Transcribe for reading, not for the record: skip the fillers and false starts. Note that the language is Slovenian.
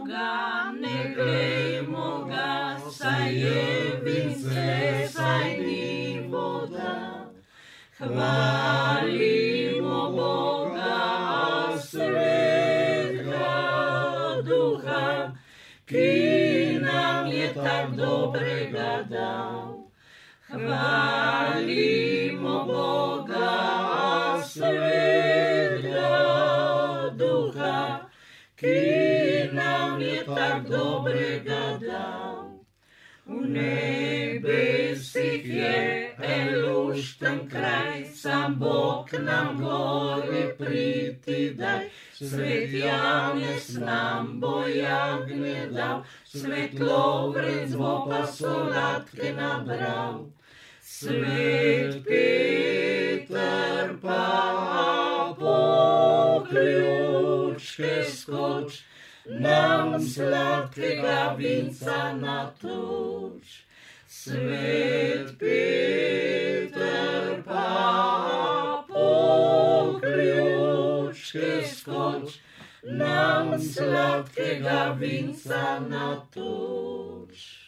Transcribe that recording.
ga, ne glejmo ga, saj je vince, saj ni voda. Hvalimo Boga, svetega duha, ki nam je tak dobrega dal. Hvalimo Boga, svetega duha, ki nam je tak dobrega dal. V nebesih je en lušten kraj, sam Bog nam gori priti daj. Svet Janez nam bo jagnje dal, svet Lovrenc bo pa solatke nabral. Svet Peter pa po ključke skoč, nam sladkega vinca natoč. Svet Peter pa po ključke skoč, nam sladkega vinca natoč.